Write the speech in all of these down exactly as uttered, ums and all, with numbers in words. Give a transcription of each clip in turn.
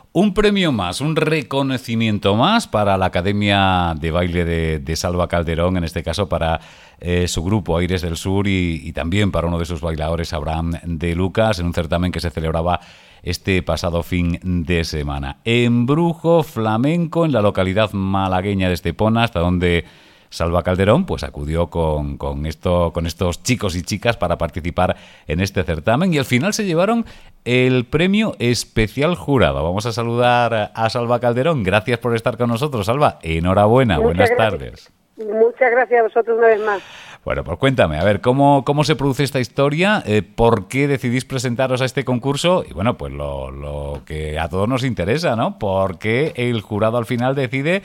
Un premio más, un reconocimiento más para la Academia de Baile de, de Salva Calderón, en este caso para eh, su grupo Aires del Sur y, y también para uno de sus bailadores, Abraham de Lucas, en un certamen que se celebraba este pasado fin de semana. Embrujo flamenco en la localidad malagueña de Estepona, hasta donde Salva Calderón pues acudió con, con, esto, con estos chicos y chicas para participar en este certamen y al final se llevaron el premio especial jurado. Vamos a saludar a Salva Calderón. Gracias por estar con nosotros, Salva. Enhorabuena, Muchas buenas gracias. tardes. Muchas gracias a vosotros una vez más. Bueno, pues cuéntame, a ver, ¿cómo, cómo se produce esta historia? Eh, ¿Por qué decidís presentaros a este concurso? Y bueno, pues lo, lo que a todos nos interesa, ¿no? ¿Por qué el jurado al final decide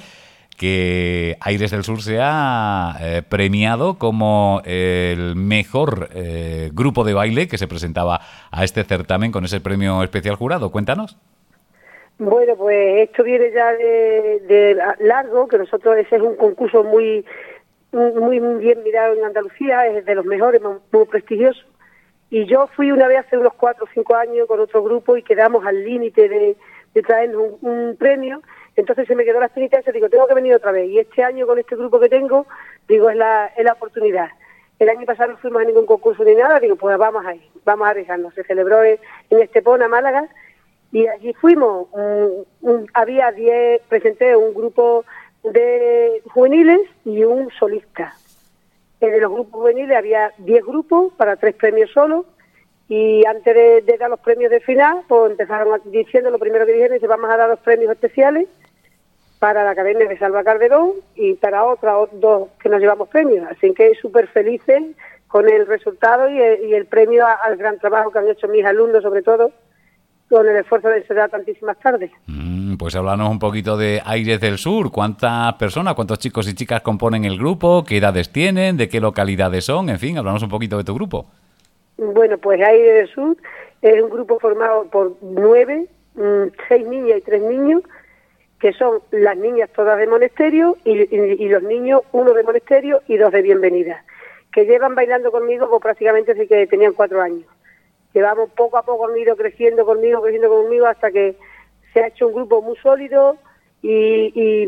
que Aires del Sur sea eh, premiado como el mejor eh, grupo de baile que se presentaba a este certamen con ese premio especial jurado? Cuéntanos. Bueno, pues esto viene ya de, de largo, que nosotros ese es un concurso muy muy bien mirado en Andalucía, es de los mejores, muy, muy prestigioso. Y yo fui una vez hace unos cuatro o cinco años con otro grupo y quedamos al límite de, de traernos un, un premio. Entonces se me quedó la espinita y digo, tengo que venir otra vez. Y este año con este grupo que tengo, digo, es la, es la oportunidad. El año pasado no fuimos a ningún concurso ni nada, digo, pues vamos ahí, vamos a arriesgarnos. Se celebró en, en Estepona, Málaga, y allí fuimos. Un, un, había diez, presenté un grupo de juveniles y un solista. En de los grupos juveniles había diez grupos para tres premios solos. Y antes de, de dar los premios de final, pues empezaron diciendo, lo primero que dijeron, es vamos a dar los premios especiales para la Academia de Salva Calderón y para otras dos que nos llevamos premios. Así que súper felices con el resultado y el, y el premio a, al gran trabajo que han hecho mis alumnos, sobre todo, con el esfuerzo de enseñar tantísimas tardes. Mm, pues háblanos un poquito de Aires del Sur. ¿Cuántas personas, cuántos chicos y chicas componen el grupo? ¿Qué edades tienen? ¿De qué localidades son? En fin, háblanos un poquito de tu grupo. Bueno, pues Aires del Sur es un grupo formado por nueve, seis niñas y tres niños, que son las niñas todas de Monesterio y, y, y los niños, uno de Monesterio y dos de Bienvenida, que llevan bailando conmigo pues, prácticamente desde que tenían cuatro años. Llevamos poco a poco, han ido creciendo conmigo, creciendo conmigo, hasta que se ha hecho un grupo muy sólido y, y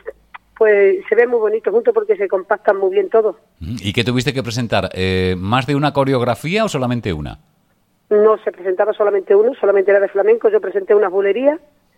pues se ve muy bonito juntos porque se compactan muy bien todos. ¿Y qué tuviste que presentar? Eh, ¿Más de una coreografía o solamente una? No se presentaba solamente uno, solamente era de flamenco. Yo presenté unas bulerías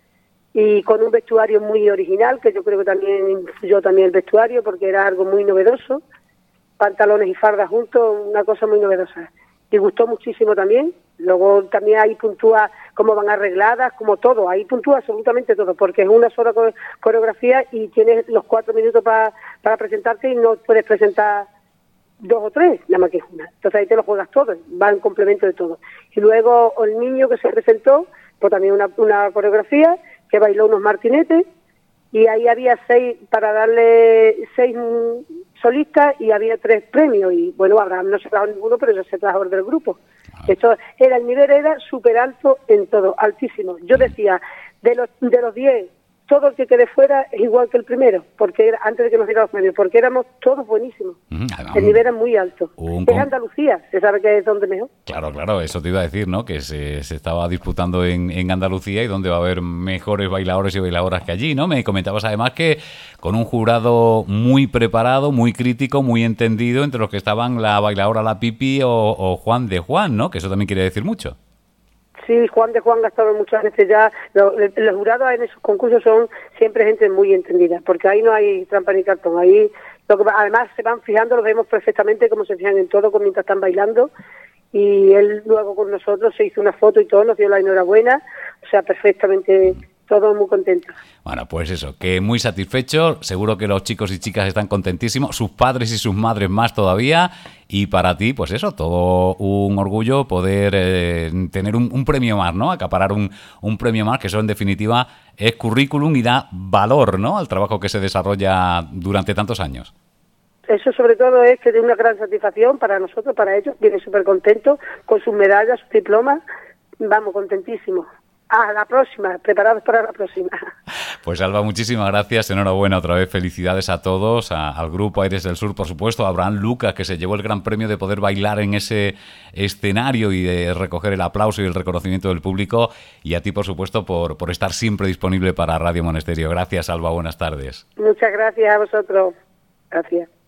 y con un vestuario muy original, que yo creo que también influyó también el vestuario porque era algo muy novedoso. Pantalones y fardas juntos, una cosa muy novedosa. Y gustó muchísimo también. Luego también ahí puntúa cómo van arregladas, como todo, ahí puntúa absolutamente todo, porque es una sola coreografía y tienes los cuatro minutos para para presentarte y no puedes presentar dos o tres, nada más que una. Entonces ahí te lo juegas todo, va en complemento de todo. Y luego el niño que se presentó, pues también una, una coreografía, que bailó unos martinetes, y ahí había seis, para darle seis solistas, y había tres premios, y bueno, Abraham no se trajo ninguno, pero eso se trajo del grupo. Ah. Esto era, el nivel era súper alto en todo, altísimo. Yo decía, de los de los diez, todo el que quede fuera es igual que el primero, porque era, antes de que nos dieran los premios, porque éramos todos buenísimos. Uh-huh. El nivel era muy alto. Un... Es Andalucía, se sabe que es donde mejor. Claro, claro, eso te iba a decir, ¿no? Que se, se estaba disputando en, en Andalucía y donde va a haber mejores bailadores y bailadoras que allí, ¿no? Me comentabas además que con un jurado muy preparado, muy crítico, muy entendido, entre los que estaban la bailadora La Pipi o, o Juan de Juan, ¿no? Que eso también quiere decir mucho. Sí, Juan de Juan ha estado muchas veces ya. Los, los jurados en esos concursos son siempre gente muy entendida, porque ahí no hay trampa ni cartón. Ahí, lo que, además, se van fijando, los vemos perfectamente como se fijan en todo mientras están bailando. Y él luego con nosotros se hizo una foto y todo, nos dio la enhorabuena. O sea, perfectamente, todos muy contentos. Bueno, pues eso, que muy satisfechos. Seguro que los chicos y chicas están contentísimos, sus padres y sus madres más todavía. Y para ti, pues eso, todo un orgullo poder eh, tener un, un premio más, ¿no? Acaparar un, un premio más, que eso en definitiva es currículum y da valor, ¿no? Al trabajo que se desarrolla durante tantos años. Eso sobre todo es que de una gran satisfacción para nosotros, para ellos, vienen súper contentos con sus medallas, sus diplomas, vamos, contentísimos. A la próxima, preparados para la próxima. Pues Alba, muchísimas gracias, enhorabuena otra vez, felicidades a todos, a, al grupo Aires del Sur, por supuesto, a Abraham Lucas, que se llevó el gran premio de poder bailar en ese escenario y de recoger el aplauso y el reconocimiento del público, y a ti, por supuesto, por, por estar siempre disponible para Radio Monesterio. Gracias, Alba, buenas tardes. Muchas gracias a vosotros. Gracias.